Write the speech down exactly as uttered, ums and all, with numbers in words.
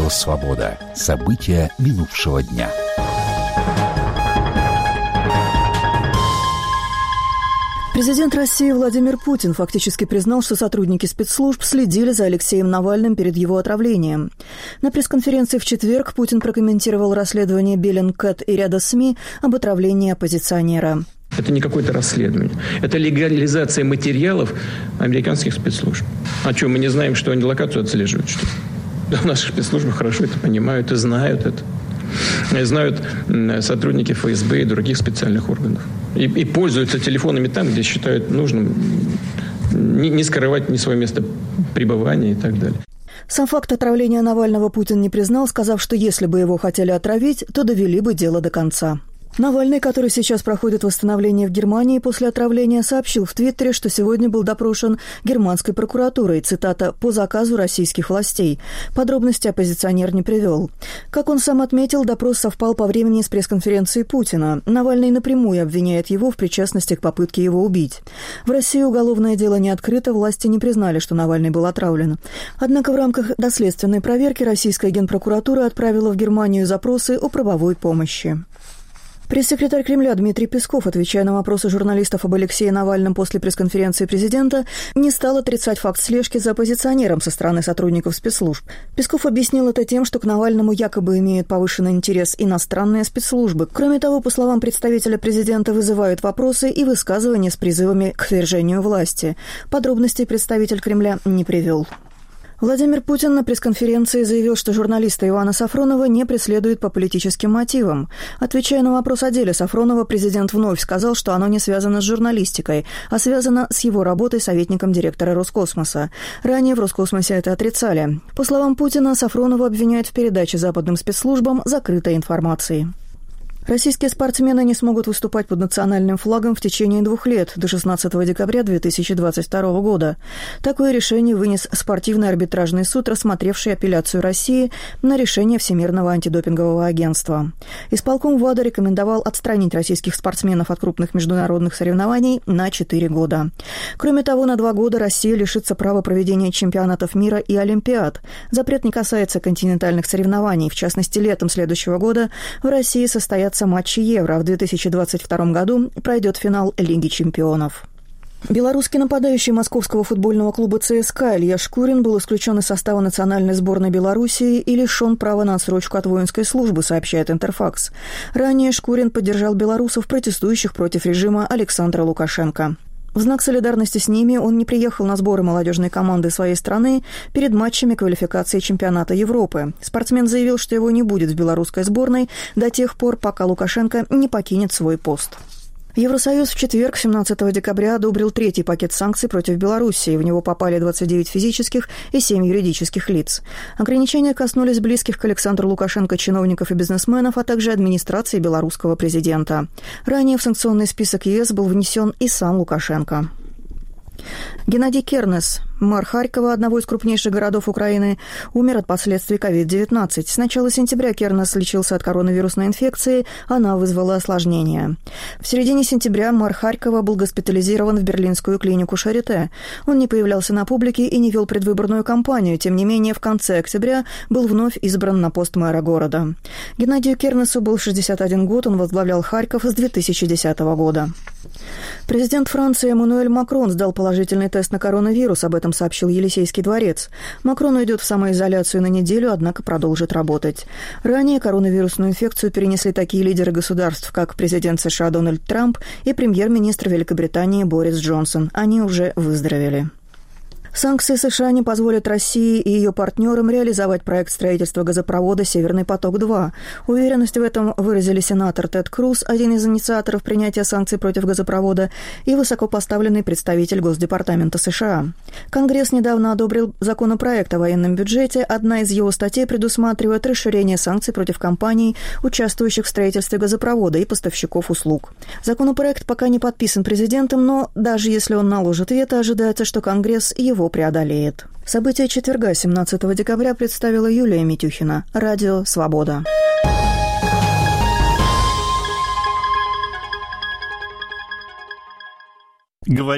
Радио «Свобода». События минувшего дня. Президент России Владимир Путин фактически признал, что сотрудники спецслужб следили за Алексеем Навальным перед его отравлением. На пресс-конференции в четверг Путин прокомментировал расследование Bellingcat и ряда СМИ об отравлении оппозиционера. Это не какое-то расследование. Это легализация материалов американских спецслужб. А что, мы не знаем, что они локацию отслеживают, что ли? Да, наши спецслужбы хорошо это понимают и знают это. И знают сотрудники эф эс бэ и других специальных органов. И, и пользуются телефонами там, где считают нужным не, не скрывать ни свое место пребывания и так далее. Сам факт отравления Навального Путин не признал, сказав, что если бы его хотели отравить, то довели бы дело до конца. Навальный, который сейчас проходит восстановление в Германии после отравления, сообщил в Твиттере, что сегодня был допрошен германской прокуратурой, цитата, «по заказу российских властей». Подробности оппозиционер не привел. Как он сам отметил, допрос совпал по времени с пресс-конференцией Путина. Навальный напрямую обвиняет его в причастности к попытке его убить. В России уголовное дело не открыто, власти не признали, что Навальный был отравлен. Однако в рамках доследственной проверки российская генпрокуратура отправила в Германию запросы о правовой помощи. Пресс-секретарь Кремля Дмитрий Песков, отвечая на вопросы журналистов об Алексее Навальном после пресс-конференции президента, не стал отрицать факт слежки за оппозиционером со стороны сотрудников спецслужб. Песков объяснил это тем, что к Навальному якобы имеют повышенный интерес иностранные спецслужбы. Кроме того, по словам представителя президента, вызывают вопросы и высказывания с призывами к свержению власти. Подробностей представитель Кремля не привел. Владимир Путин на пресс-конференции заявил, что журналиста Ивана Сафронова не преследуют по политическим мотивам. Отвечая на вопрос о деле Сафронова, президент вновь сказал, что оно не связано с журналистикой, а связано с его работой советником директора Роскосмоса. Ранее в Роскосмосе это отрицали. По словам Путина, Сафронова обвиняют в передаче западным спецслужбам закрытой информации. Российские спортсмены не смогут выступать под национальным флагом в течение двух лет, до шестнадцатого декабря две тысячи двадцать второго года. Такое решение вынес спортивный арбитражный суд, рассмотревший апелляцию России на решение Всемирного антидопингового агентства. Исполком ВАДА рекомендовал отстранить российских спортсменов от крупных международных соревнований на четыре года. Кроме того, на два года Россия лишится права проведения чемпионатов мира и олимпиад. Запрет не касается континентальных соревнований. В частности, летом следующего года в России состоятся матчи Евро, а в две тысячи двадцать втором году пройдет финал Лиги чемпионов. Белорусский нападающий московского футбольного клуба ЦСКА Илья Шкурин был исключен из состава национальной сборной Белоруссии и лишен права на отсрочку от воинской службы, сообщает Интерфакс. Ранее Шкурин поддержал белорусов, протестующих против режима Александра Лукашенко. В знак солидарности с ними он не приехал на сборы молодежной команды своей страны перед матчами квалификации чемпионата Европы. Спортсмен заявил, что его не будет в белорусской сборной до тех пор, пока Лукашенко не покинет свой пост. Евросоюз в четверг, семнадцатого декабря, одобрил третий пакет санкций против Белоруссии. В него попали двадцать девять физических и семь юридических лиц. Ограничения коснулись близких к Александру Лукашенко чиновников и бизнесменов, а также администрации белорусского президента. Ранее в санкционный список ЕС был внесен и сам Лукашенко. Геннадий Кернес, мэр Харькова, одного из крупнейших городов Украины, умер от последствий ковид девятнадцать. С начала сентября Кернес лечился от коронавирусной инфекции, она вызвала осложнения. В середине сентября мэр Харькова был госпитализирован в берлинскую клинику Шарите. Он не появлялся на публике и не вел предвыборную кампанию. Тем не менее, в конце октября был вновь избран на пост мэра города. Геннадию Кернесу был шестьдесят один год, он возглавлял Харьков с две тысячи десятого года. Президент Франции Эммануэль Макрон сдал положительный тест на коронавирус, об этом сообщил Елисейский дворец. Макрон уйдет в самоизоляцию на неделю, однако продолжит работать. Ранее коронавирусную инфекцию перенесли такие лидеры государств, как президент США Дональд Трамп и премьер-министр Великобритании Борис Джонсон. Они уже выздоровели. Санкции США не позволят России и ее партнерам реализовать проект строительства газопровода «Северный поток-два». Уверенность в этом выразили сенатор Тед Круз, один из инициаторов принятия санкций против газопровода, и высокопоставленный представитель Госдепартамента США. Конгресс недавно одобрил законопроект о военном бюджете. Одна из его статей предусматривает расширение санкций против компаний, участвующих в строительстве газопровода и поставщиков услуг. Законопроект пока не подписан президентом, но даже если он наложит вето, ожидается, что Конгресс его преодолеет. События четверга, семнадцатого декабря, представила Юлия Митюхина. Радио «Свобода».